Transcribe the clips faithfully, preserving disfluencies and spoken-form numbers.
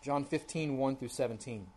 John fifteen, one through seventeen.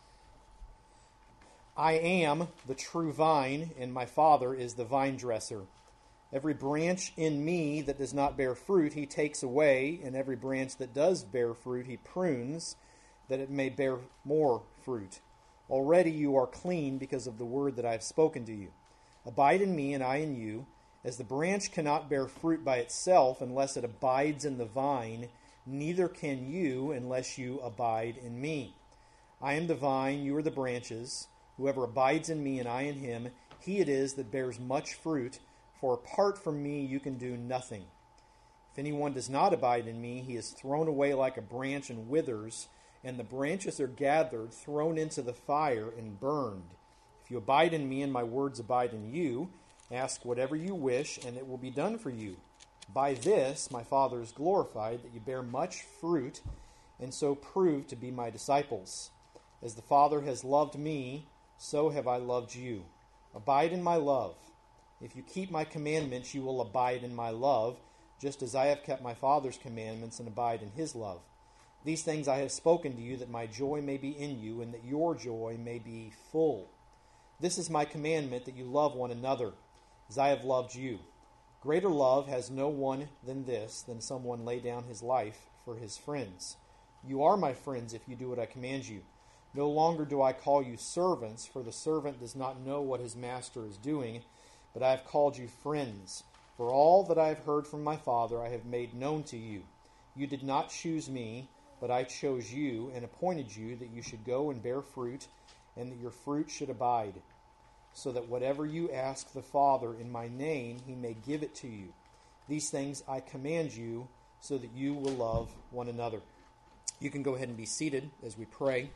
I am the true vine, and my Father is the vine dresser. Every branch in me that does not bear fruit, he takes away, and every branch that does bear fruit, he prunes, that it may bear more fruit. Already you are clean because of the word that I have spoken to you. Abide in me, and I in you. As the branch cannot bear fruit by itself unless it abides in the vine, neither can you unless you abide in me. I am the vine, you are the branches. Whoever abides in me and I in him, he it is that bears much fruit, for apart from me you can do nothing. If anyone does not abide in me, he is thrown away like a branch and withers, and the branches are gathered, thrown into the fire, and burned. If you abide in me and my words abide in you, ask whatever you wish, and it will be done for you. By this my Father is glorified, that you bear much fruit, and so prove to be my disciples. As the Father has loved me, so have I loved you. Abide in my love. If you keep my commandments, you will abide in my love, just as I have kept my Father's commandments and abide in his love. These things I have spoken to you, that my joy may be in you, and that your joy may be full. This is my commandment, that you love one another, as I have loved you. Greater love has no one than this, than someone lay down his life for his friends. You are my friends if you do what I command you. No longer do I call you servants, for the servant does not know what his master is doing, but I have called you friends. For all that I have heard from my Father I have made known to you. You did not choose me, but I chose you and appointed you that you should go and bear fruit, and that your fruit should abide, so that whatever you ask the Father in my name, he may give it to you. These things I command you, so that you will love one another. You can go ahead and be seated as we pray.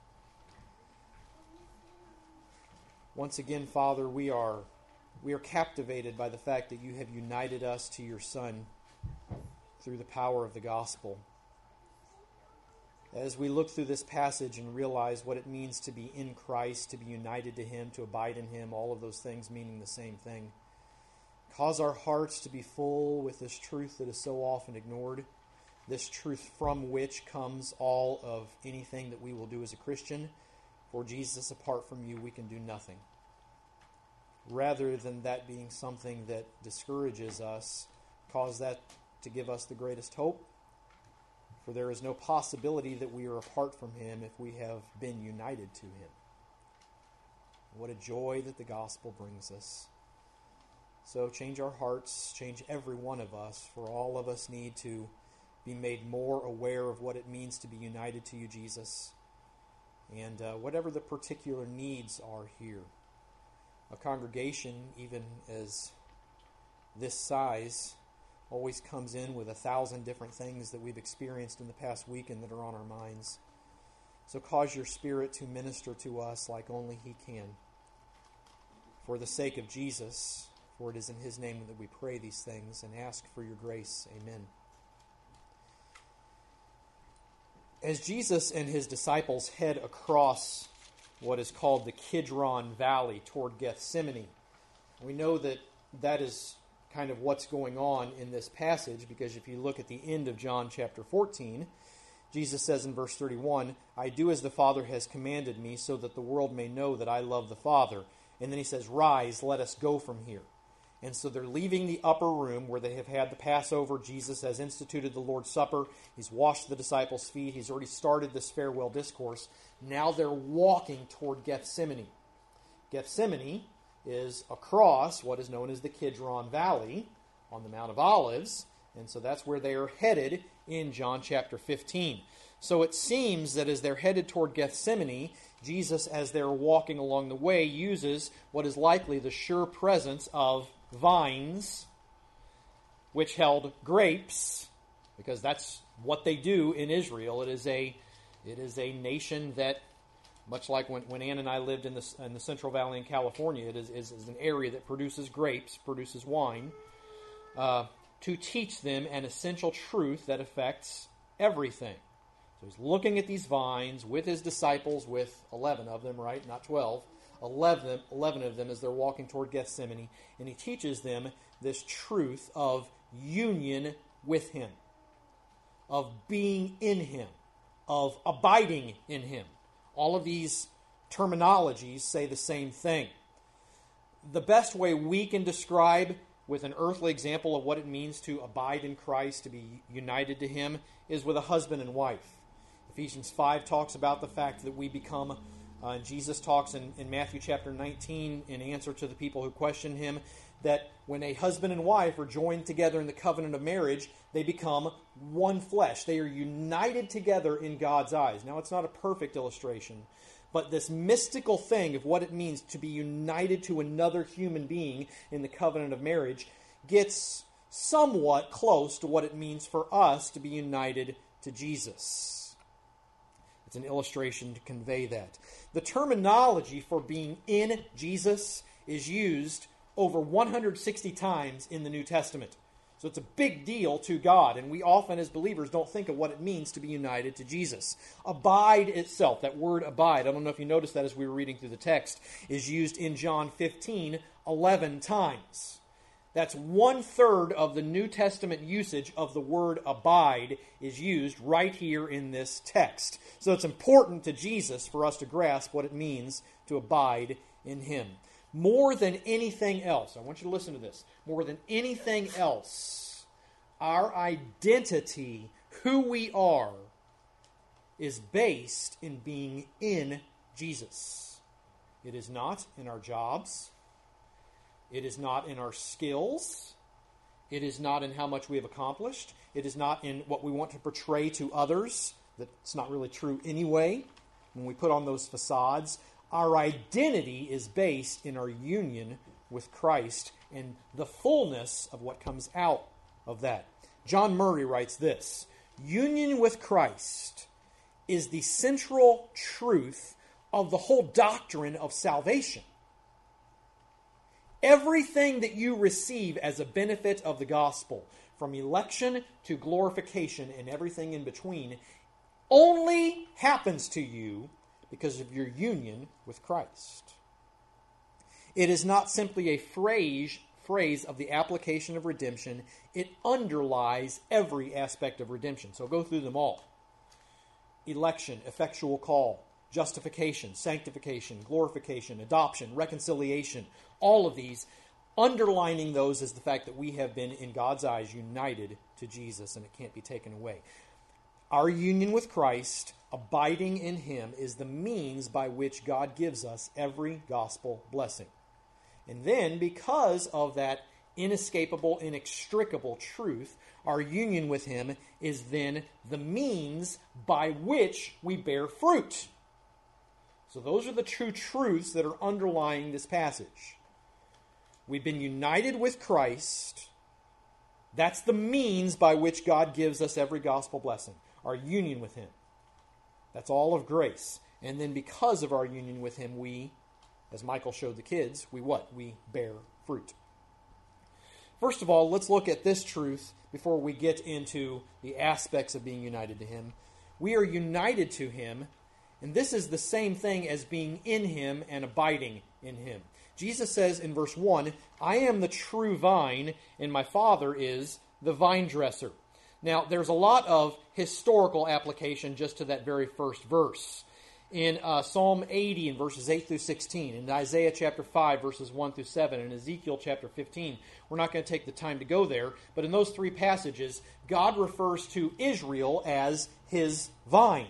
Once again, Father, we are we are captivated by the fact that you have united us to your Son through the power of the gospel. As we look through this passage and realize what it means to be in Christ, to be united to him, to abide in him, all of those things meaning the same thing, cause our hearts to be full with this truth that is so often ignored, this truth from which comes all of anything that we will do as a Christian. For Jesus, apart from you, we can do nothing. Rather than that being something that discourages us, cause that to give us the greatest hope. For there is no possibility that we are apart from him if we have been united to him. What a joy that the gospel brings us. So change our hearts, change every one of us, for all of us need to be made more aware of what it means to be united to you, Jesus. And uh, whatever the particular needs are here. A congregation, even as this size, always comes in with a thousand different things that we've experienced in the past week and that are on our minds. So cause your Spirit to minister to us like only he can. For the sake of Jesus, for it is in his name that we pray these things and ask for your grace. Amen. As Jesus and his disciples head across what is called the Kidron Valley toward Gethsemane, we know that that is kind of what's going on in this passage, because if you look at the end of John chapter fourteen, Jesus says in verse thirty-one, I do as the Father has commanded me, so that the world may know that I love the Father. And then he says, rise, let us go from here. And so they're leaving the upper room where they have had the Passover. Jesus has instituted the Lord's Supper. He's washed the disciples' feet. He's already started this farewell discourse. Now they're walking toward Gethsemane. Gethsemane is across what is known as the Kidron Valley on the Mount of Olives. And so that's where they are headed in John chapter fifteen. So it seems that as they're headed toward Gethsemane, Jesus, as they're walking along the way, uses what is likely the sure presence of vines, which held grapes, because that's what they do in Israel. It is a, it is a nation that, much like when, when Ann and I lived in the, in the Central Valley in California, it is, is, is an area that produces grapes, produces wine, uh, to teach them an essential truth that affects everything. So he's looking at these vines with his disciples, with eleven of them, right? Not twelve. eleven, eleven of them as they're walking toward Gethsemane. And he teaches them this truth of union with him, of being in him, of abiding in him. All of these terminologies say the same thing. The best way we can describe with an earthly example of what it means to abide in Christ, to be united to him, is with a husband and wife. Ephesians five talks about the fact that we become, uh, and Jesus talks in, in Matthew chapter nineteen in answer to the people who question him, that when a husband and wife are joined together in the covenant of marriage, they become one flesh. They are united together in God's eyes. Now, it's not a perfect illustration, but this mystical thing of what it means to be united to another human being in the covenant of marriage gets somewhat close to what it means for us to be united to Jesus. It's an illustration to convey that. The terminology for being in Jesus is used over one hundred sixty times in the New Testament. So it's a big deal to God, and we often as believers don't think of what it means to be united to Jesus. Abide itself, that word abide, I don't know if you noticed that as we were reading through the text, is used in John fifteen eleven times. That's one-third of the New Testament usage of the word abide is used right here in this text. So it's important to Jesus for us to grasp what it means to abide in him. More than anything else, I want you to listen to this, more than anything else, our identity, who we are, is based in being in Jesus. It is not in our jobs. It is not in our skills. It is not in how much we have accomplished. It is not in what we want to portray to others. That's not really true anyway. When we put on those facades, our identity is based in our union with Christ and the fullness of what comes out of that. John Murray writes this: union with Christ is the central truth of the whole doctrine of salvation. Everything that you receive as a benefit of the gospel, from election to glorification and everything in between, only happens to you because of your union with Christ. It is not simply a phrase, phrase of the application of redemption. It underlies every aspect of redemption. So go through them all. Election, effectual call, justification, sanctification, glorification, adoption, reconciliation, all of these, underlining those is the fact that we have been, in God's eyes, united to Jesus, and it can't be taken away. Our union with Christ, abiding in him, is the means by which God gives us every gospel blessing. And then, because of that inescapable, inextricable truth, our union with him is then the means by which we bear fruit. So those are the true truths that are underlying this passage. We've been united with Christ. That's the means by which God gives us every gospel blessing. Our union with him. That's all of grace. And then because of our union with him, we, as Michael showed the kids, we what? We bear fruit. First of all, let's look at this truth before we get into the aspects of being united to him. We are united to him, and this is the same thing as being in him and abiding in him. Jesus says in verse one, I am the true vine, and my Father is the vine dresser. Now, there's a lot of historical application just to that very first verse. In uh, Psalm eighty, in verses eight through sixteen, in Isaiah chapter five, verses one through seven, and Ezekiel chapter fifteen, we're not going to take the time to go there, but in those three passages, God refers to Israel as his vine,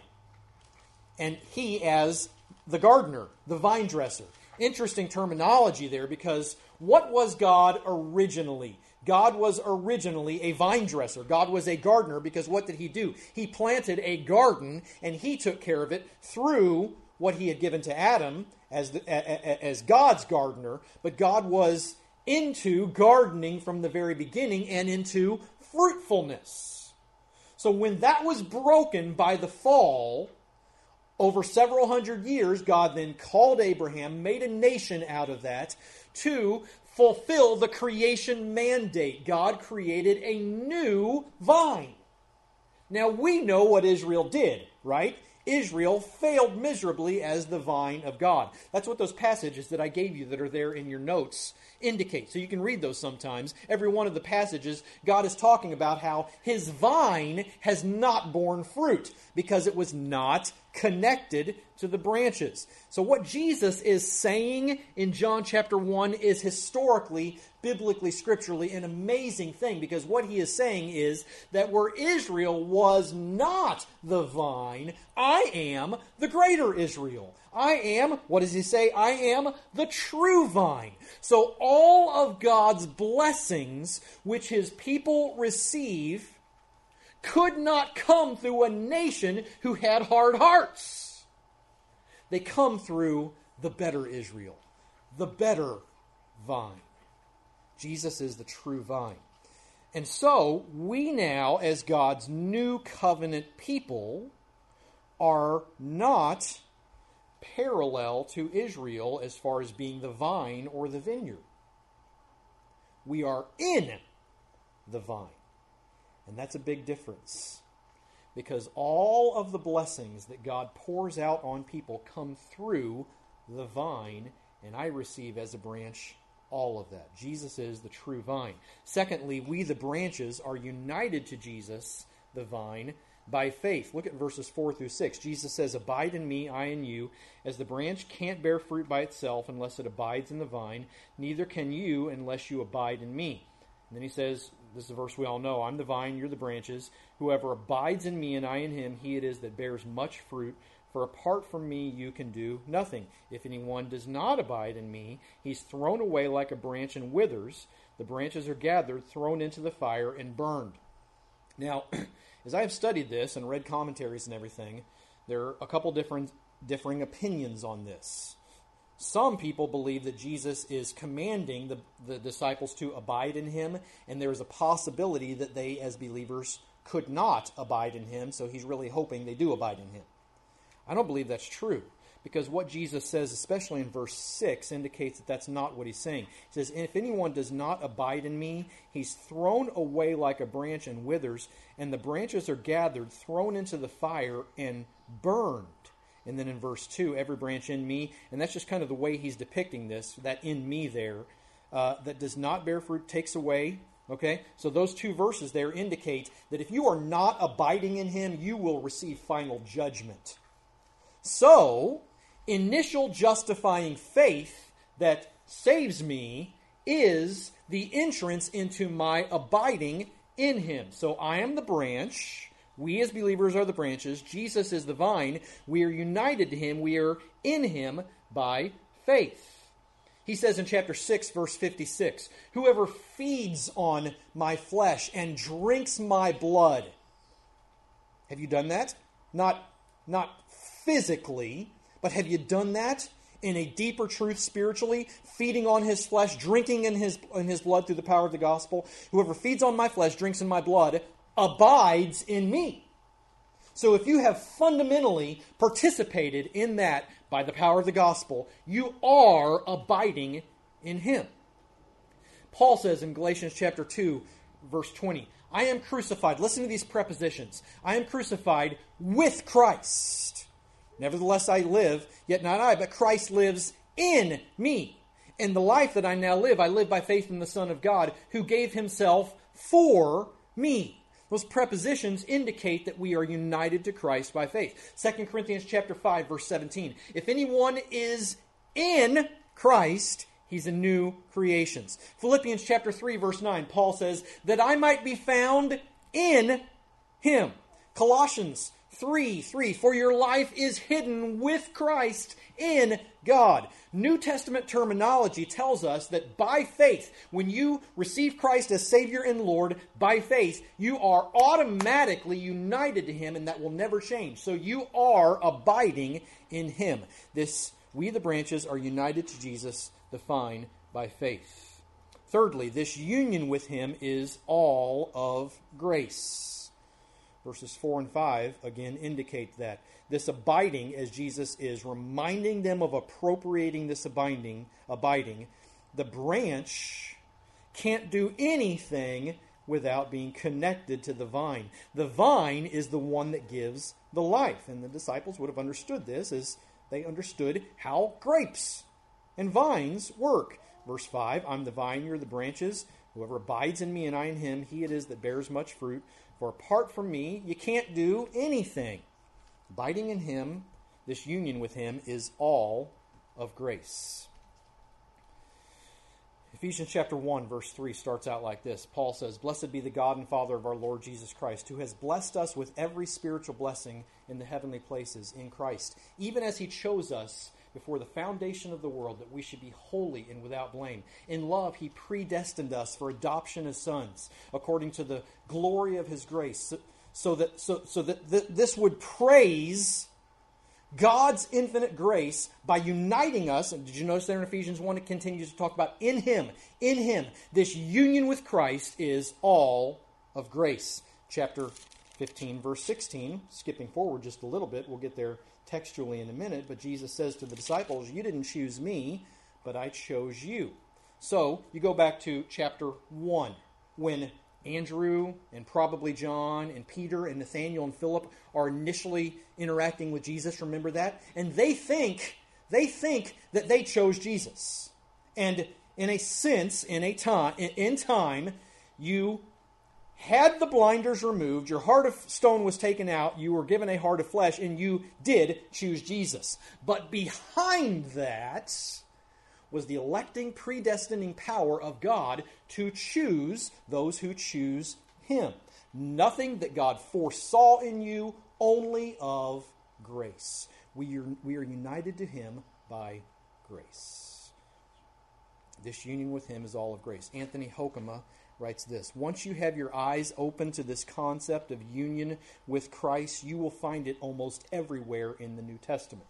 and he as the gardener, the vine dresser. Interesting terminology there, because what was God originally? God was originally a vine dresser. God was a gardener, because what did he do? He planted a garden, and he took care of it through what he had given to Adam as, the, as God's gardener. But God was into gardening from the very beginning and into fruitfulness. So when that was broken by the fall, over several hundred years, God then called Abraham, made a nation out of that, to fulfill the creation mandate. God created a new vine. Now, we know what Israel did, right? Israel failed miserably as the vine of God. That's what those passages that I gave you that are there in your notes indicate. So you can read those sometimes. Every one of the passages, God is talking about how his vine has not borne fruit because it was not connected to the branches. So what Jesus is saying in John chapter one is historically, biblically, scripturally an amazing thing, because what he is saying is that where Israel was not the vine, I am the greater Israel. I am, what does he say? I am the true vine. So all of God's blessings which his people receive could not come through a nation who had hard hearts. They come through the better Israel, the better vine. Jesus is the true vine. And so, we now, as God's new covenant people, are not parallel to Israel as far as being the vine or the vineyard. We are in the vine. And that's a big difference, because all of the blessings that God pours out on people come through the vine, and I receive as a branch all of that. Jesus is the true vine. Secondly, we the branches are united to Jesus, the vine, by faith. Look at verses four through six. Jesus says, "Abide in me, I in you. As the branch can't bear fruit by itself unless it abides in the vine, neither can you unless you abide in me." And then he says, this is a verse we all know, "I'm the vine, you're the branches. Whoever abides in me and I in him, he it is that bears much fruit. For apart from me you can do nothing. If anyone does not abide in me, he's thrown away like a branch and withers. The branches are gathered, thrown into the fire, and burned." Now, as I have studied this and read commentaries and everything, there are a couple different differing opinions on this. Some people believe that Jesus is commanding the, the disciples to abide in him, and there is a possibility that they, as believers, could not abide in him, so he's really hoping they do abide in him. I don't believe that's true, because what Jesus says, especially in verse six, indicates that that's not what he's saying. He says, "If anyone does not abide in me, he's thrown away like a branch and withers, and the branches are gathered, thrown into the fire, and burned." And then in verse two, "Every branch in me," and that's just kind of the way he's depicting this, that "in me" there, uh, "that does not bear fruit takes away." Okay? So those two verses there indicate that if you are not abiding in him, you will receive final judgment. So, initial justifying faith that saves me is the entrance into my abiding in him. So I am the branch. We as believers are the branches. Jesus is the vine. We are united to him. We are in him by faith. He says in chapter six, verse fifty-six, "Whoever feeds on my flesh and drinks my blood." Have you done that? Not, not physically, but have you done that in a deeper truth spiritually? Feeding on his flesh, drinking in his, in his blood through the power of the gospel. "Whoever feeds on my flesh, drinks in my blood, abides in me." So if you have fundamentally participated in that by the power of the gospel, you are abiding in him. Paul says in Galatians chapter two, verse twenty, "I am crucified." Listen to these prepositions. "I am crucified with Christ. Nevertheless I live, yet not I, but Christ lives in me. And the life that I now live, I live by faith in the Son of God, who gave himself for me." Those prepositions indicate that we are united to Christ by faith. Second Corinthians chapter five, verse seventeen. "If anyone is in Christ, he's a new creation." Philippians chapter three, verse nine, Paul says, "that I might be found in him." Colossians three, three, "For your life is hidden with Christ in God." New Testament terminology tells us that by faith, when you receive Christ as Savior and Lord, by faith, you are automatically united to him, and that will never change. So you are abiding in him. This, we the branches are united to Jesus, the vine, by faith. Thirdly, this union with him is all of grace. Verses four and five again indicate that. This abiding, as Jesus is reminding them of appropriating this abiding, abiding, the branch can't do anything without being connected to the vine. The vine is the one that gives the life. And the disciples would have understood this as they understood how grapes and vines work. Verse five, I'm the vine, you're the branches. Whoever abides in me and I in him, he it is that bears much fruit. For apart from me, you can't do anything. Abiding in him, this union with him, is all of grace. Ephesians chapter one, verse three starts out like this. Paul says, Blessed be the God and Father of our Lord Jesus Christ, who has blessed us with every spiritual blessing in the heavenly places in Christ, even as he chose us before the foundation of the world, that we should be holy and without blame. In love, he predestined us for adoption as sons, according to the glory of his grace, so, so that so, so that th- this would praise God's infinite grace by uniting us. And did you notice there in Ephesians one, it continues to talk about in him, in him. This union with Christ is all of grace. Chapter fifteen, verse sixteen, skipping forward just a little bit, we'll get there textually in a minute, but Jesus says to the disciples, you didn't choose me, but I chose you. So you go back to chapter one, when Andrew and probably John and Peter and Nathaniel and Philip are initially interacting with Jesus. Remember that? And they think, they think that they chose Jesus. And in a sense, in a time, in time, you had the blinders removed, your heart of stone was taken out, you were given a heart of flesh, and you did choose Jesus. But behind that was the electing, predestining power of God to choose those who choose him. Nothing that God foresaw in you, only of grace. We are, we are united to him by grace. This union with him is all of grace. Anthony Hoekema writes this, once you have your eyes open to this concept of union with Christ, you will find it almost everywhere in the New Testament.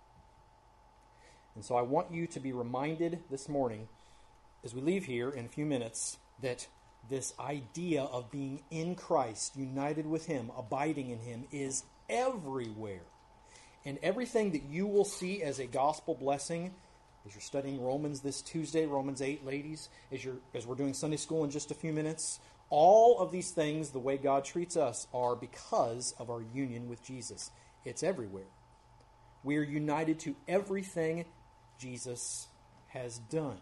And so I want you to be reminded this morning, as we leave here in a few minutes, that this idea of being in Christ, united with him, abiding in him, is everywhere. And everything that you will see as a gospel blessing, as you're studying Romans this Tuesday, Romans eight, ladies, as you're as we're doing Sunday school in just a few minutes, all of these things, the way God treats us, are because of our union with Jesus. It's everywhere. We are united to everything Jesus has done.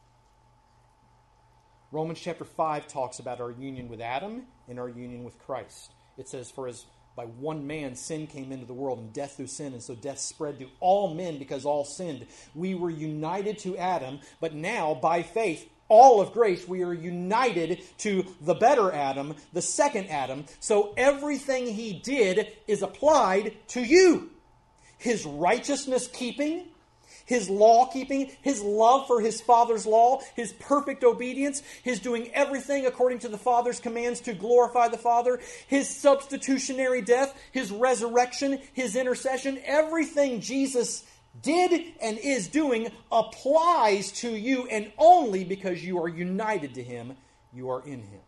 Romans chapter five talks about our union with Adam and our union with Christ. It says, for as by one man sin came into the world, and death through sin, and so death spread to all men because all sinned. We were united to Adam, but now by faith, all of grace, we are united to the better Adam, the second Adam. So everything he did is applied to you. His righteousness keeping, his law keeping, his love for his Father's law, his perfect obedience, his doing everything according to the Father's commands to glorify the Father, his substitutionary death, his resurrection, his intercession, everything Jesus did and is doing applies to you, and only because you are united to him, you are in him.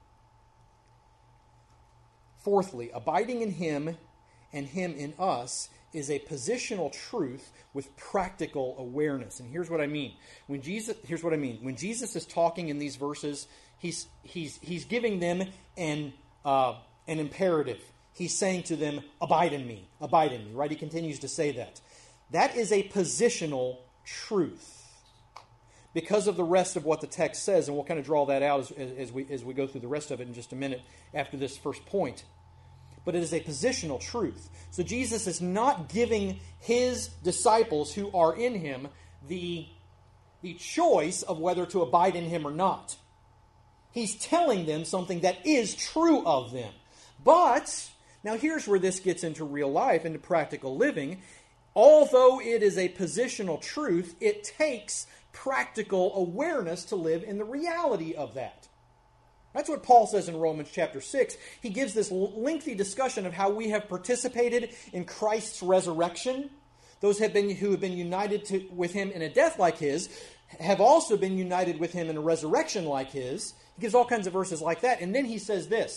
Fourthly, abiding in him and him in us is a positional truth with practical awareness. And here's what I mean. When Jesus, here's what I mean. When Jesus is talking in these verses, he's he's he's giving them an uh, an imperative. He's saying to them, "Abide in me, abide in me." Right? He continues to say that. That is a positional truth because of the rest of what the text says, and we'll kind of draw that out as, as we as we go through the rest of it in just a minute after this first point. But it is a positional truth. So Jesus is not giving his disciples who are in him the, the choice of whether to abide in him or not. He's telling them something that is true of them. But, now here's where this gets into real life, into practical living. Although it is a positional truth, it takes practical awareness to live in the reality of that. That's what Paul says in Romans chapter six. He gives this lengthy discussion of how we have participated in Christ's resurrection. Those have been who have been united to, with him in a death like his have also been united with him in a resurrection like his. He gives all kinds of verses like that. And then he says this,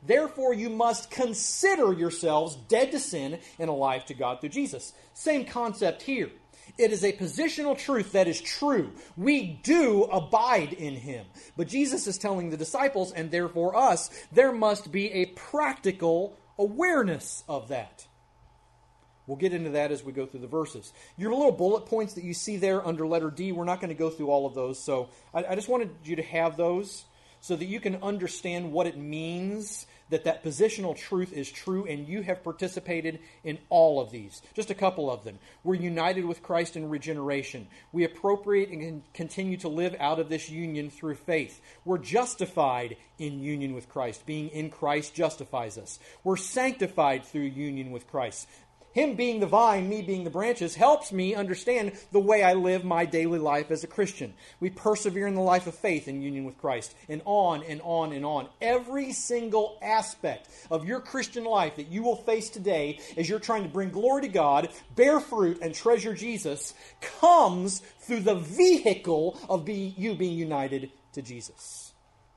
Therefore, you must consider yourselves dead to sin and alive to God through Jesus. Same concept here. It is a positional truth that is true. We do abide in him. But Jesus is telling the disciples, and therefore us, there must be a practical awareness of that. We'll get into that as we go through the verses. Your little bullet points that you see there under letter D, we're not going to go through all of those. So I, I just wanted you to have those so that you can understand what it means that that positional truth is true, and you have participated in all of these. Just a couple of them. We're united with Christ in regeneration. We appropriate and continue to live out of this union through faith. We're justified in union with Christ. Being in Christ justifies us. We're sanctified through union with Christ. Him being the vine, me being the branches, helps me understand the way I live my daily life as a Christian. We persevere in the life of faith in union with Christ, and on and on and on. Every single aspect of your Christian life that you will face today as you're trying to bring glory to God, bear fruit, and treasure Jesus comes through the vehicle of be, you being united to Jesus.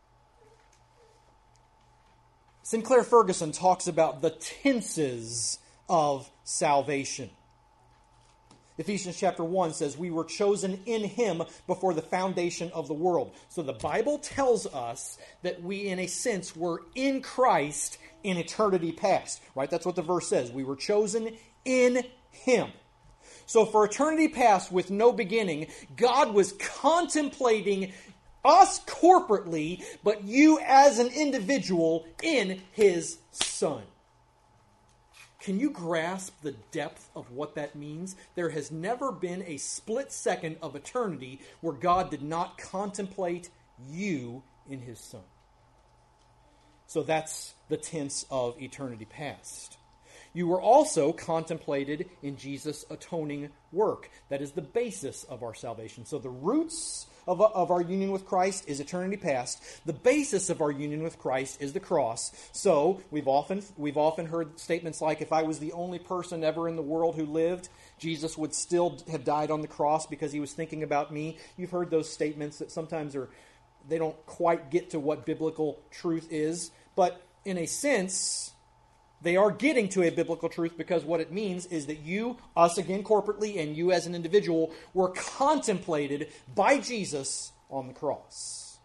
Sinclair Ferguson talks about the tenses of salvation. Ephesians chapter one says, we were chosen in him before the foundation of the world. So the Bible tells us that we, in a sense, were in Christ in eternity past. Right? That's what the verse says. We were chosen in him. So for eternity past with no beginning, God was contemplating us corporately, but you as an individual in his Son. Can you grasp the depth of what that means? There has never been a split second of eternity where God did not contemplate you in his Son. So that's the tense of eternity past. You were also contemplated in Jesus' atoning work. That is the basis of our salvation. So the roots of, of our union with Christ is eternity past. The basis of our union with Christ is the cross. So we've often we've often heard statements like, if I was the only person ever in the world who lived, Jesus would still have died on the cross because he was thinking about me. You've heard those statements that sometimes are they don't quite get to what biblical truth is. But in a sense, they are getting to a biblical truth, because what it means is that you, us again corporately, and you as an individual were contemplated by Jesus on the cross.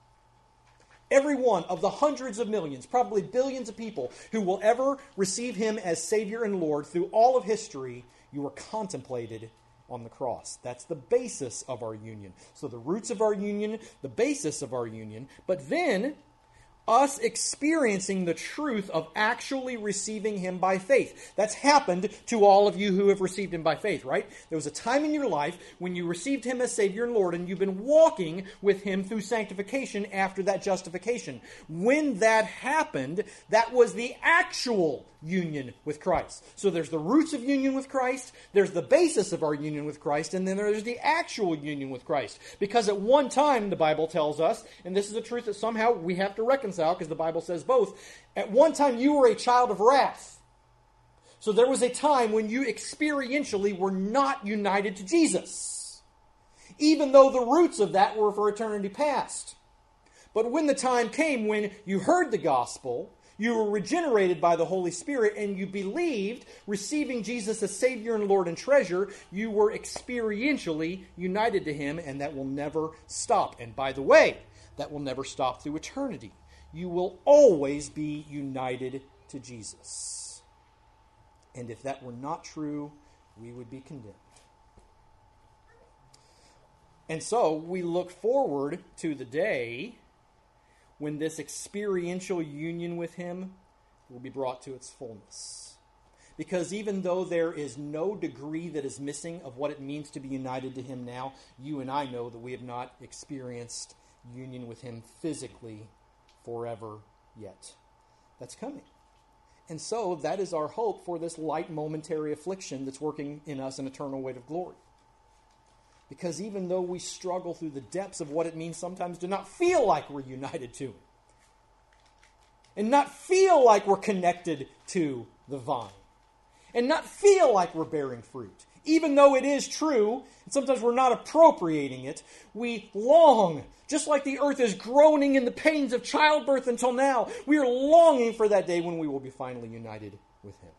Every one of the hundreds of millions, probably billions of people who will ever receive him as Savior and Lord through all of history, you were contemplated on the cross. That's the basis of our union. So the roots of our union, the basis of our union, but then us experiencing the truth of actually receiving him by faith. That's happened to all of you who have received him by faith, right? There was a time in your life when you received him as Savior and Lord, and you've been walking with him through sanctification after that justification. When that happened, that was the actual union with Christ. So there's the roots of union with Christ, there's the basis of our union with Christ, and then there's the actual union with Christ. Because at one time, the Bible tells us, and this is a truth that somehow we have to reconcile because the Bible says both, at one time you were a child of wrath. So there was a time when you experientially were not united to Jesus, even though the roots of that were for eternity past. But when the time came when you heard the gospel, you were regenerated by the Holy Spirit, and you believed, receiving Jesus as Savior and Lord and treasure, you were experientially united to him, and that will never stop. And by the way, that will never stop through eternity. You will always be united to Jesus. And if that were not true, we would be condemned. And so we look forward to the day when this experiential union with him will be brought to its fullness. Because even though there is no degree that is missing of what it means to be united to him now, you and I know that we have not experienced union with him physically forever yet. That's coming. And so that is our hope for this light momentary affliction that's working in us an eternal weight of glory. Because even though we struggle through the depths of what it means sometimes to not feel like we're united to him, and not feel like we're connected to the vine, and not feel like we're bearing fruit. Even though it is true, and sometimes we're not appropriating it, we long, just like the earth is groaning in the pains of childbirth until now, we are longing for that day when we will be finally united with Him.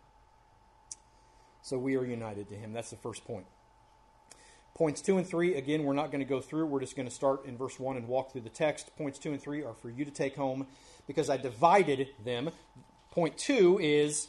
So we are united to Him. That's the first point. Points two and three, again, we're not going to go through. We're just going to start in verse one and walk through the text. Points two and three are for you to take home because I divided them. Point two is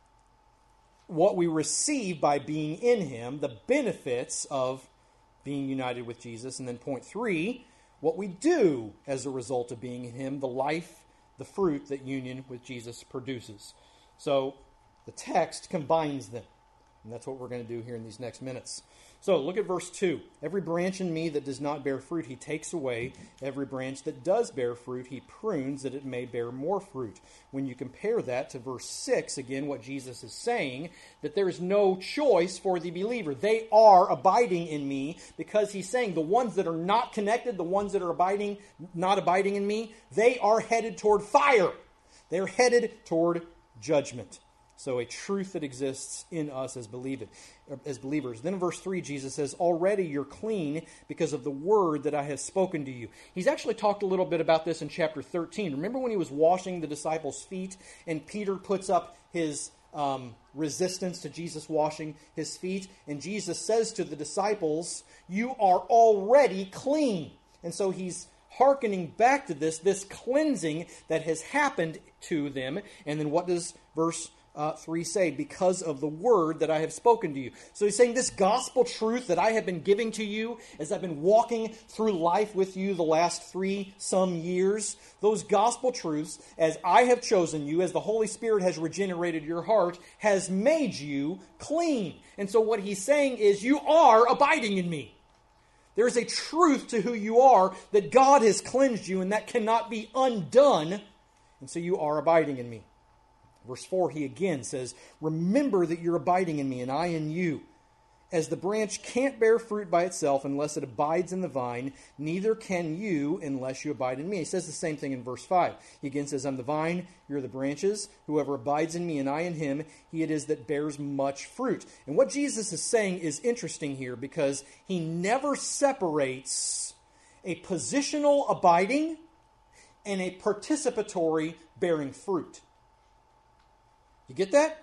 what we receive by being in Him, the benefits of being united with Jesus. And then point three, what we do as a result of being in Him, the life, the fruit that union with Jesus produces. So the text combines them. And that's what we're going to do here in these next minutes. So look at verse two. Every branch in me that does not bear fruit, He takes away. Every branch that does bear fruit, He prunes that it may bear more fruit. When you compare that to verse six, again, what Jesus is saying, that there is no choice for the believer. They are abiding in me because He's saying the ones that are not connected, the ones that are abiding, not abiding in me, they are headed toward fire. They're headed toward judgment. So a truth that exists in us as believe it, as believers. Then in verse three, Jesus says, already you're clean because of the word that I have spoken to you. He's actually talked a little bit about this in chapter thirteen. Remember when He was washing the disciples' feet and Peter puts up his um, resistance to Jesus washing his feet? And Jesus says to the disciples, you are already clean. And so He's hearkening back to this, this cleansing that has happened to them. And then what does verse Uh, three say, because of the word that I have spoken to you. So He's saying this gospel truth that I have been giving to you as I've been walking through life with you the last three some years, those gospel truths, as I have chosen you, as the Holy Spirit has regenerated your heart, has made you clean. And so what He's saying is you are abiding in me. There is a truth to who you are that God has cleansed you and that cannot be undone. And so you are abiding in me. Verse four, He again says, remember that you're abiding in me and I in you. As the branch can't bear fruit by itself unless it abides in the vine, neither can you unless you abide in me. He says the same thing in verse five. He again says, I'm the vine, you're the branches. Whoever abides in me and I in him, he it is that bears much fruit. And what Jesus is saying is interesting here because He never separates a positional abiding and a participatory bearing fruit. You get that?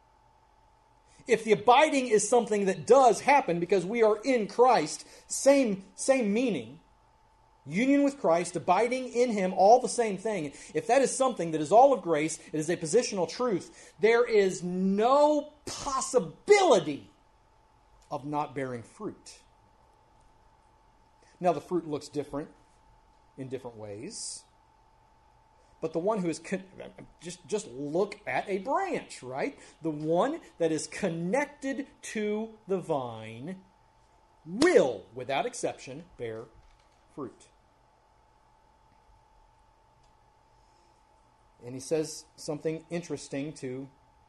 If the abiding is something that does happen because we are in Christ, same, same meaning. Union with Christ, abiding in Him, all the same thing. If that is something that is all of grace, it is a positional truth, there is no possibility of not bearing fruit. Now the fruit looks different in different ways. But the one who is, con- just, just look at a branch, right? The one that is connected to the vine will, without exception, bear fruit. And He says something interesting to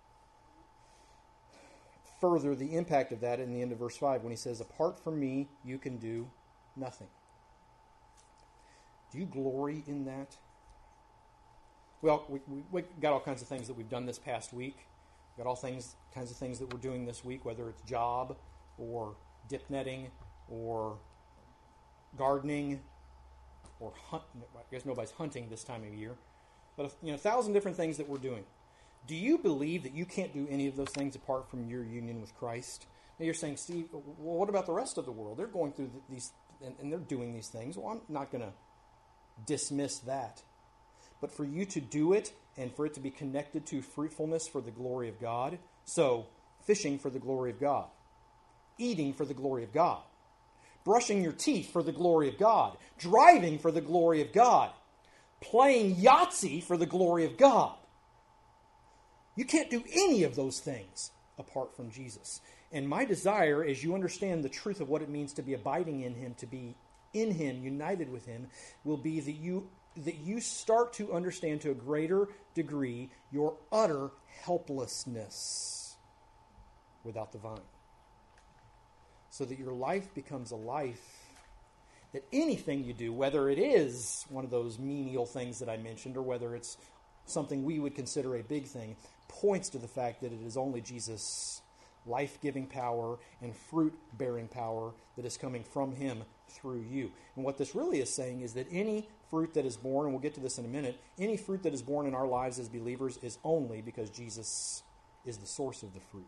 further the impact of that in the end of verse five when He says, apart from me, you can do nothing. Do you glory in that? Well, we, we, we got all kinds of things that we've done this past week. We've got all things, kinds of things that we're doing this week, whether it's job or dip netting or gardening or hunt. I guess nobody's hunting this time of year. But you know, a thousand different things that we're doing. Do you believe that you can't do any of those things apart from your union with Christ? Now you're saying, Steve, well, what about the rest of the world? They're going through these, and, and they're doing these things. Well, I'm not going to dismiss that. But for you to do it and for it to be connected to fruitfulness for the glory of God, so fishing for the glory of God, eating for the glory of God, brushing your teeth for the glory of God, driving for the glory of God, playing Yahtzee for the glory of God. You can't do any of those things apart from Jesus. And my desire, as you understand the truth of what it means to be abiding in Him, to be in Him, united with Him, will be that you that you start to understand to a greater degree your utter helplessness without the vine. So that your life becomes a life that anything you do, whether it is one of those menial things that I mentioned or whether it's something we would consider a big thing, points to the fact that it is only Jesus' life-giving power and fruit-bearing power that is coming from him through you. And what this really is saying is that any fruit that is born, and we'll get to this in a minute, any fruit that is born in our lives as believers is only because Jesus is the source of the fruit.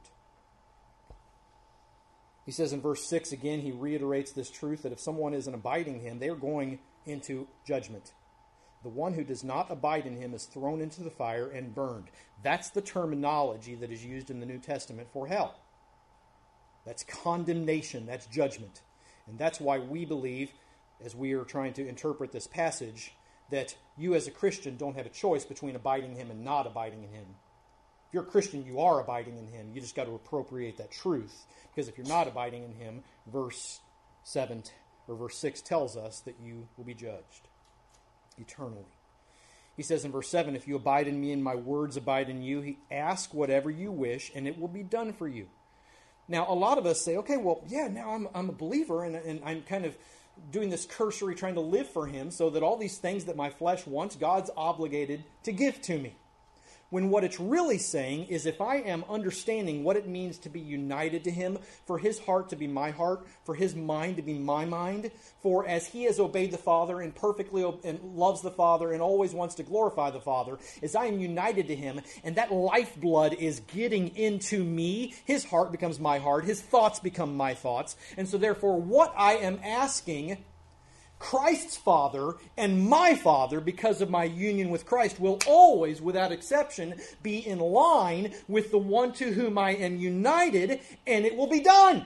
He says in verse six, again, he reiterates this truth that if someone isn't abiding him, they are going into judgment. The one who does not abide in him is thrown into the fire and burned. That's the terminology that is used in the New Testament for hell. That's condemnation. That's judgment. And that's why we believe, as we are trying to interpret this passage, that you as a Christian don't have a choice between abiding him and not abiding in him. If you're a Christian, you are abiding in him. You just got to appropriate that truth. Because if you're not abiding in him, verse seven or verse six tells us that you will be judged eternally. He says in verse seven, if you abide in me and my words abide in you, he ask whatever you wish and it will be done for you. Now, a lot of us say, okay, well, yeah, now I'm, I'm a believer and, and I'm kind of doing this cursory, trying to live for him so that all these things that my flesh wants, God's obligated to give to me. When what it's really saying is if I am understanding what it means to be united to him, for his heart to be my heart, for his mind to be my mind, for as he has obeyed the Father and perfectly ob- and loves the Father and always wants to glorify the Father, as I am united to him and that lifeblood is getting into me, his heart becomes my heart, his thoughts become my thoughts. And so therefore what I am asking Christ's Father and my Father, because of my union with Christ, will always, without exception, be in line with the one to whom I am united, and it will be done.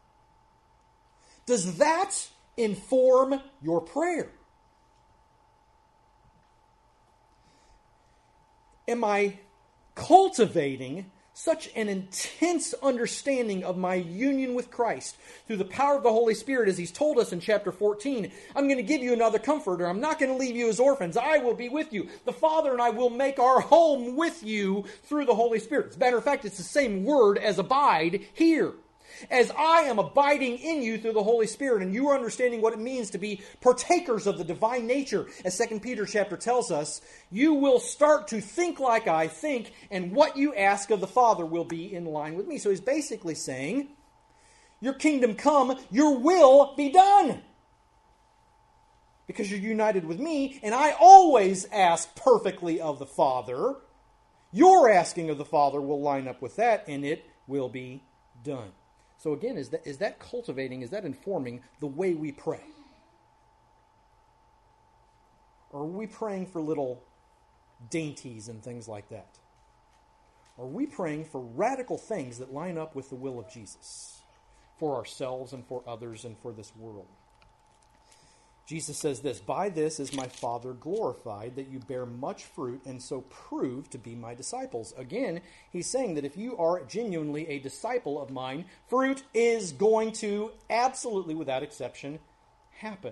Does that inform your prayer? Am I cultivating such an intense understanding of my union with Christ through the power of the Holy Spirit, as he's told us in chapter fourteen, I'm going to give you another comforter. I'm not going to leave you as orphans. I will be with you. The Father and I will make our home with you through the Holy Spirit. As a matter of fact, it's the same word as abide here. As I am abiding in you through the Holy Spirit, and you are understanding what it means to be partakers of the divine nature, as Second Peter chapter tells us, you will start to think like I think, and what you ask of the Father will be in line with me. So he's basically saying, your kingdom come, your will be done. Because you're united with me, and I always ask perfectly of the Father. Your asking of the Father will line up with that, and it will be done. So again, is that is that cultivating, is that informing the way we pray? Or are we praying for little dainties and things like that? Are we praying for radical things that line up with the will of Jesus for ourselves and for others and for this world? Jesus says this, by this is my Father glorified, that you bear much fruit and so prove to be my disciples. Again, he's saying that if you are genuinely a disciple of mine, fruit is going to absolutely, without exception, happen.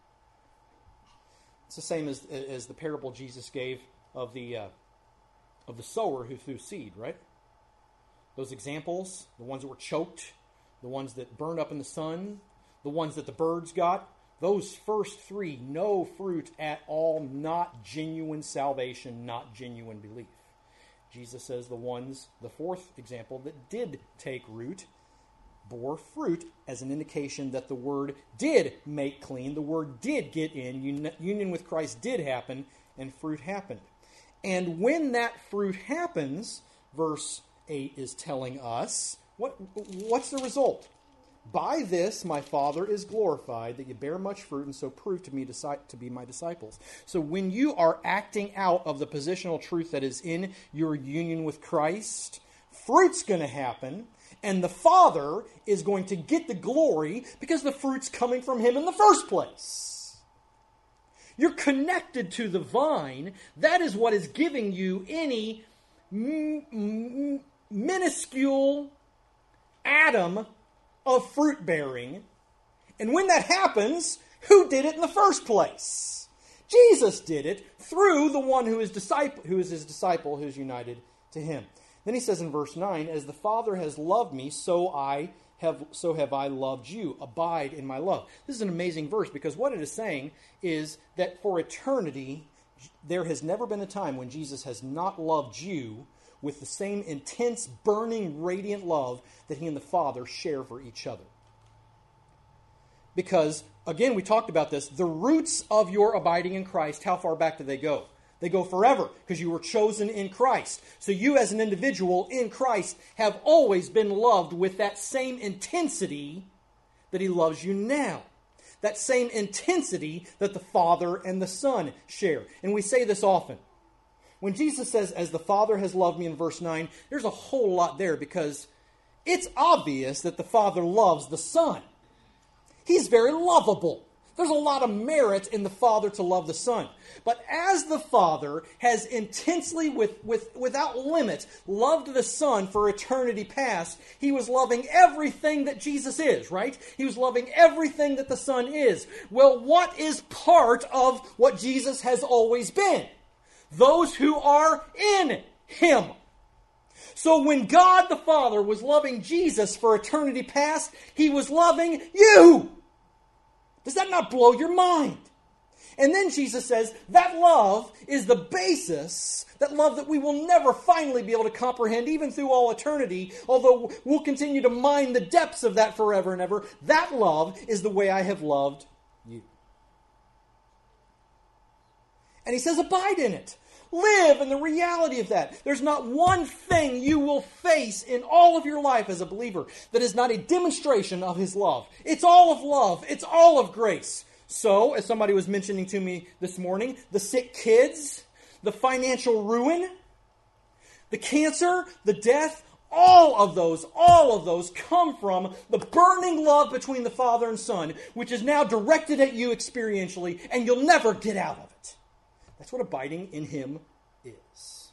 It's the same as, as the parable Jesus gave of the, uh, of the sower who threw seed, right? Those examples, the ones that were choked, the ones that burned up in the sun, the ones that the birds got, those first three, no fruit at all, not genuine salvation, not genuine belief. Jesus says the ones, the fourth example, that did take root, bore fruit as an indication that the word did make clean, the word did get in, union with Christ did happen, and fruit happened. And when that fruit happens, verse eight is telling us, what what's the result? By this my Father is glorified, that you bear much fruit and so prove to me to be my disciples. So when you are acting out of the positional truth that is in your union with Christ, fruit's going to happen, and the Father is going to get the glory because the fruit's coming from him in the first place. You're connected to the vine. That is what is giving you any m- m- minuscule atom of fruit bearing. And when that happens, who did it in the first place? Jesus did it through the one who is disciple, who is his disciple, who is united to him. Then he says in verse nine, as the Father has loved me, so I have so have I loved you. Abide in my love. This is an amazing verse because what it is saying is that for eternity, there has never been a time when Jesus has not loved you with the same intense, burning, radiant love that he and the Father share for each other. Because, again, we talked about this, the roots of your abiding in Christ, how far back do they go? They go forever, because you were chosen in Christ. So you as an individual in Christ have always been loved with that same intensity that he loves you now. That same intensity that the Father and the Son share. And we say this often. When Jesus says, as the Father has loved me in verse nine, there's a whole lot there, because it's obvious that the Father loves the Son. He's very lovable. There's a lot of merit in the Father to love the Son. But as the Father has intensely, with, with, without limit, loved the Son for eternity past, he was loving everything that Jesus is, right? He was loving everything that the Son is. Well, what is part of what Jesus has always been? Those who are in him. So when God the Father was loving Jesus for eternity past, he was loving you. Does that not blow your mind? And then Jesus says that love is the basis, that love that we will never finally be able to comprehend even through all eternity, although we'll continue to mine the depths of that forever and ever. That love is the way I have loved you. And he says abide in it. Live in the reality of that. There's not one thing you will face in all of your life as a believer that is not a demonstration of his love. It's all of love. It's all of grace. So, as somebody was mentioning to me this morning, the sick kids, the financial ruin, the cancer, the death, all of those, all of those come from the burning love between the Father and Son, which is now directed at you experientially, and you'll never get out of it. That's what abiding in him is.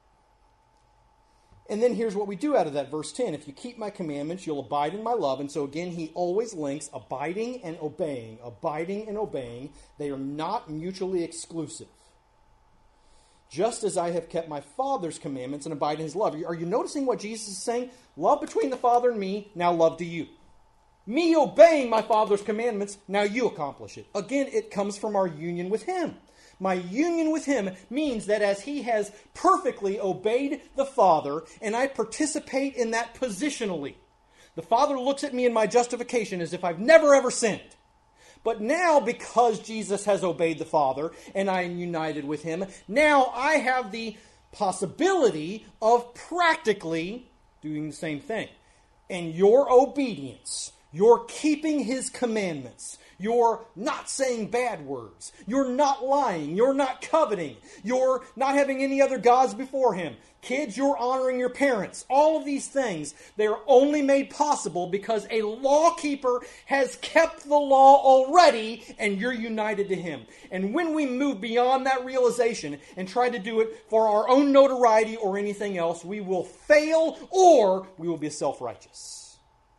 And then here's what we do out of that, verse ten. If you keep my commandments, you'll abide in my love. And so again, he always links abiding and obeying. Abiding and obeying. They are not mutually exclusive. Just as I have kept my Father's commandments and abide in his love. Are you noticing what Jesus is saying? Love between the Father and me, now love to you. Me obeying my Father's commandments, now you accomplish it. Again, it comes from our union with him. My union with him means that as he has perfectly obeyed the Father, and I participate in that positionally, the Father looks at me in my justification as if I've never ever sinned. But now, because Jesus has obeyed the Father, and I am united with him, now I have the possibility of practically doing the same thing. And your obedience, your keeping his commandments, you're not saying bad words. You're not lying. You're not coveting. You're not having any other gods before him. Kids, you're honoring your parents. All of these things, they're only made possible because a lawkeeper has kept the law already and you're united to him. And when we move beyond that realization and try to do it for our own notoriety or anything else, we will fail or we will be self-righteous.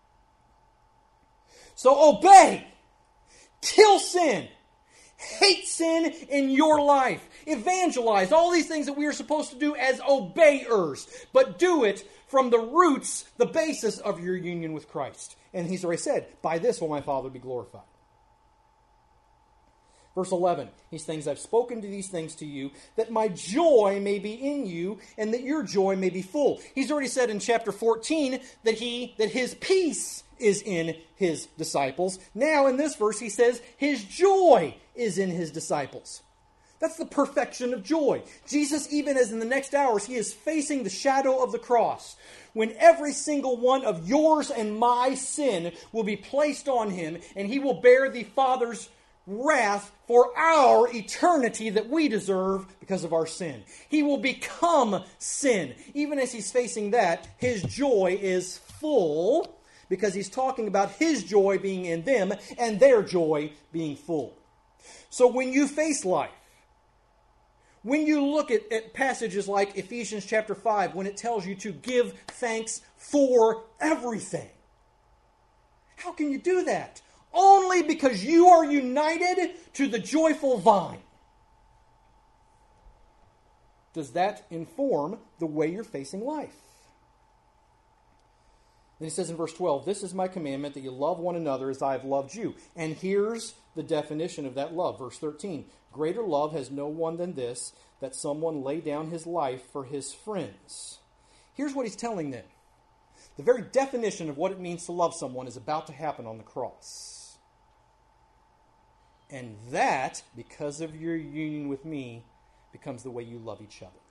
So obey. Kill sin. Hate sin in your life. Evangelize. All these things that we are supposed to do as obeyers. But do it from the roots, the basis of your union with Christ. And he's already said, by this will my Father be glorified. Verse eleven, these things I've spoken to these things to you, that my joy may be in you, and that your joy may be full. He's already said in chapter fourteen that he that his peace is in his disciples. Now in this verse he says his joy is in his disciples. That's the perfection of joy. Jesus, even as in the next hours, he is facing the shadow of the cross, when every single one of yours and my sin will be placed on him, and he will bear the Father's wrath for our eternity that we deserve because of our sin. He will become sin. Even as he's facing that, his joy is full, because he's talking about his joy being in them and their joy being full. So when you face life, when you look at, at passages like Ephesians chapter five, when it tells you to give thanks for everything, how can you do that? Only because you are united to the joyful vine. Does that inform the way you're facing life? Then he says in verse twelve, this is my commandment, that you love one another as I have loved you. And here's the definition of that love. Verse thirteen, greater love has no one than this, that someone lay down his life for his friends. Here's what he's telling them. The very definition of what it means to love someone is about to happen on the cross. And that, because of your union with me, becomes the way you love each other.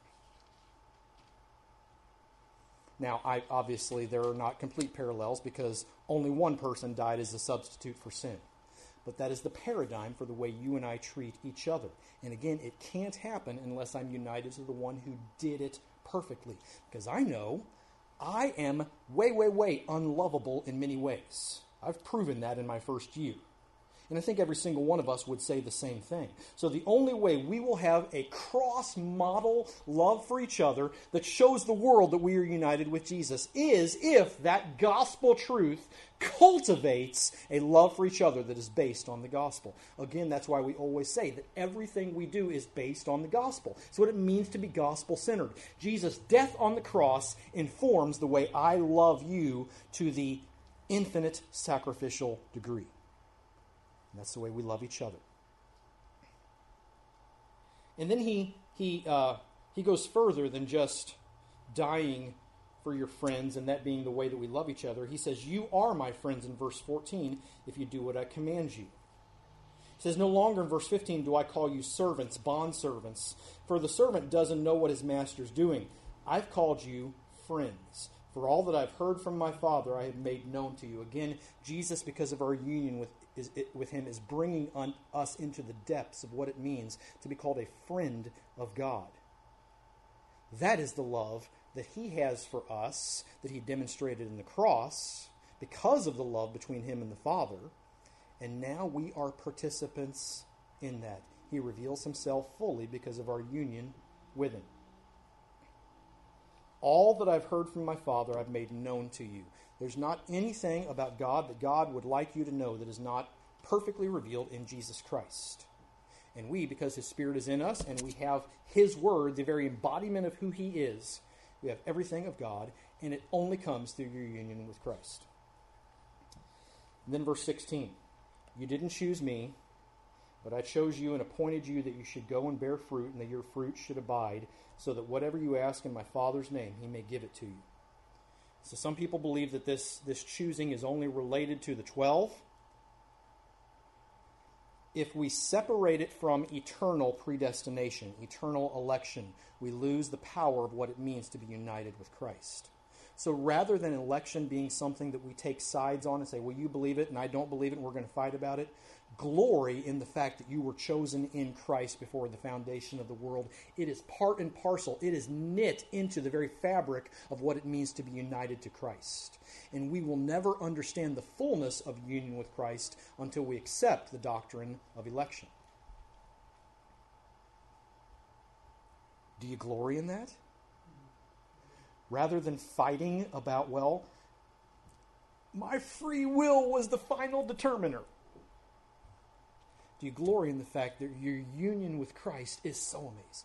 Now, I, obviously, there are not complete parallels because only one person died as a substitute for sin. But that is the paradigm for the way you and I treat each other. And again, it can't happen unless I'm united to the one who did it perfectly. Because I know I am way, way, way unlovable in many ways. I've proven that in my first year. And I think every single one of us would say the same thing. So the only way we will have a cross-model love for each other that shows the world that we are united with Jesus is if that gospel truth cultivates a love for each other that is based on the gospel. Again, that's why we always say that everything we do is based on the gospel. It's what it means to be gospel-centered. Jesus' death on the cross informs the way I love you to the infinite sacrificial degree. And that's the way we love each other. And then he he uh, he goes further than just dying for your friends and that being the way that we love each other. He says, you are my friends in verse fourteen if you do what I command you. He says, no longer in verse fifteen do I call you servants, bondservants, for the servant doesn't know what his master's doing. I've called you friends. For all that I've heard from my Father I have made known to you. Again, Jesus, because of our union with Is, it, with him is bringing on us into the depths of what it means to be called a friend of God. That is the love that he has for us, that he demonstrated in the cross, because of the love between him and the Father. And now we are participants in that. He reveals himself fully because of our union with him. All that I've heard from my Father I've made known to you. There's not anything about God that God would like you to know that is not perfectly revealed in Jesus Christ. And we, because his Spirit is in us and we have his word, the very embodiment of who he is, we have everything of God, and it only comes through your union with Christ. And then verse sixteen. You didn't choose me, but I chose you and appointed you that you should go and bear fruit and that your fruit should abide, so that whatever you ask in my Father's name, he may give it to you. So some people believe that this, this choosing is only related to the twelve. If we separate it from eternal predestination, eternal election, we lose the power of what it means to be united with Christ. So rather than election being something that we take sides on and say, well, you believe it and I don't believe it and we're going to fight about it, glory in the fact that you were chosen in Christ before the foundation of the world. It is part and parcel. It is knit into the very fabric of what it means to be united to Christ. And we will never understand the fullness of union with Christ until we accept the doctrine of election. Do you glory in that? Rather than fighting about, well, my free will was the final determiner. Do you glory in the fact that your union with Christ is so amazing?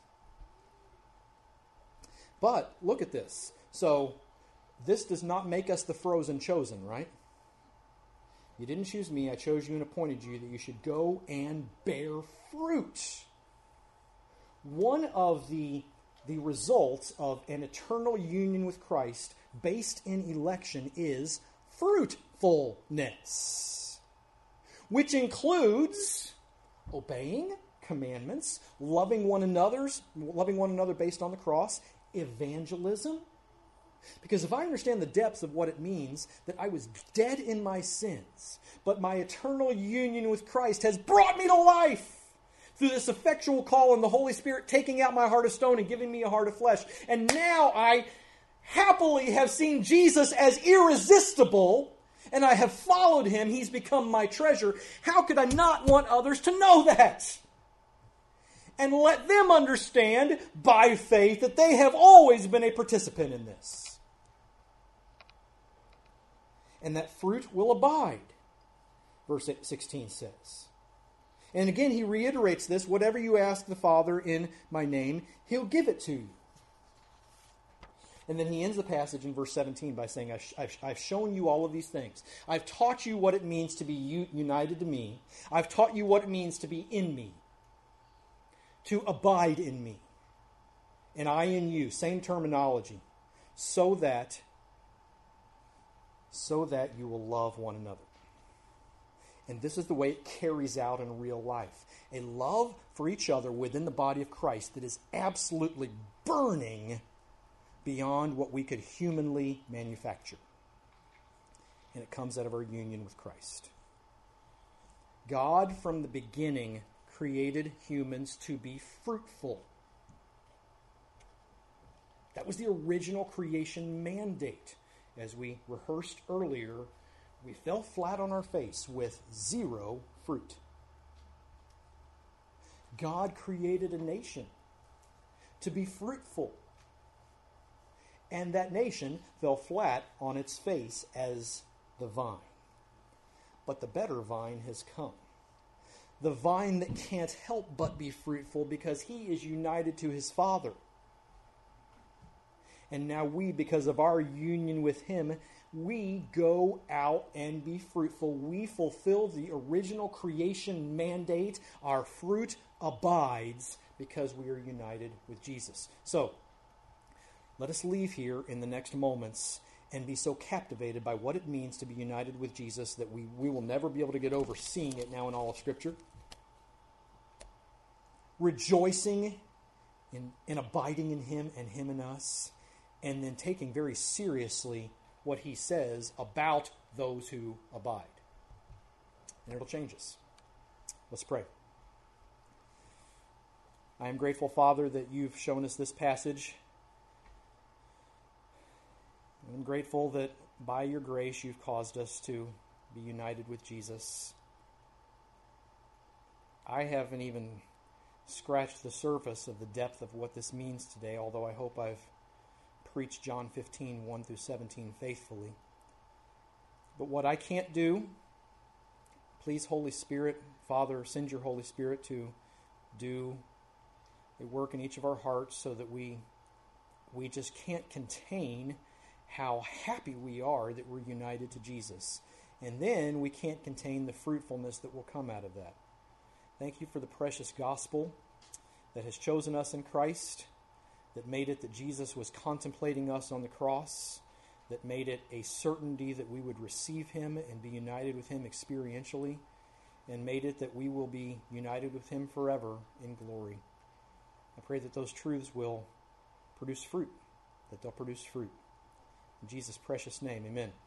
But look at this. So this does not make us the frozen chosen, right? You didn't choose me. I chose you and appointed you that you should go and bear fruit. One of the, the results of an eternal union with Christ based in election is fruitfulness, which includes obeying commandments, loving one another's, loving one another based on the cross, evangelism. Because if I understand the depths of what it means that I was dead in my sins, but my eternal union with Christ has brought me to life through this effectual call and the Holy Spirit taking out my heart of stone and giving me a heart of flesh, and now I happily have seen Jesus as irresistible, and I have followed him, he's become my treasure. How could I not want others to know that? And let them understand by faith that they have always been a participant in this. And that fruit will abide, verse sixteen says. And again, he reiterates this, whatever you ask the Father in my name, he'll give it to you. And then he ends the passage in verse seventeen by saying, I've, I've, I've shown you all of these things. I've taught you what it means to be united to me. I've taught you what it means to be in me, to abide in me, and I in you. Same terminology. so that so that you will love one another. And this is the way it carries out in real life. A love for each other within the body of Christ that is absolutely burning beyond what we could humanly manufacture. And it comes out of our union with Christ. God, from the beginning, created humans to be fruitful. That was the original creation mandate. As we rehearsed earlier, we fell flat on our face with zero fruit. God created a nation to be fruitful. And that nation fell flat on its face as the vine. But the better vine has come. The vine that can't help but be fruitful because he is united to his Father. And now we, because of our union with him, we go out and be fruitful. We fulfill the original creation mandate. Our fruit abides because we are united with Jesus. So, let us leave here in the next moments and be so captivated by what it means to be united with Jesus that we, we will never be able to get over seeing it now in all of Scripture. Rejoicing in, in abiding in him and him in us. And then taking very seriously what he says about those who abide. And it'll change us. Let's pray. I am grateful, Father, that you've shown us this passage. I'm grateful that by your grace you've caused us to be united with Jesus. I haven't even scratched the surface of the depth of what this means today, although I hope I've preach John fifteen, one through seventeen faithfully. But what I can't do, please, Holy Spirit, Father, send your Holy Spirit to do a work in each of our hearts so that we we just can't contain how happy we are that we're united to Jesus. And then we can't contain the fruitfulness that will come out of that. Thank you for the precious gospel that has chosen us in Christ, that made it that Jesus was contemplating us on the cross, that made it a certainty that we would receive him and be united with him experientially, and made it that we will be united with him forever in glory. I pray that those truths will produce fruit, that they'll produce fruit. In Jesus' precious name, amen.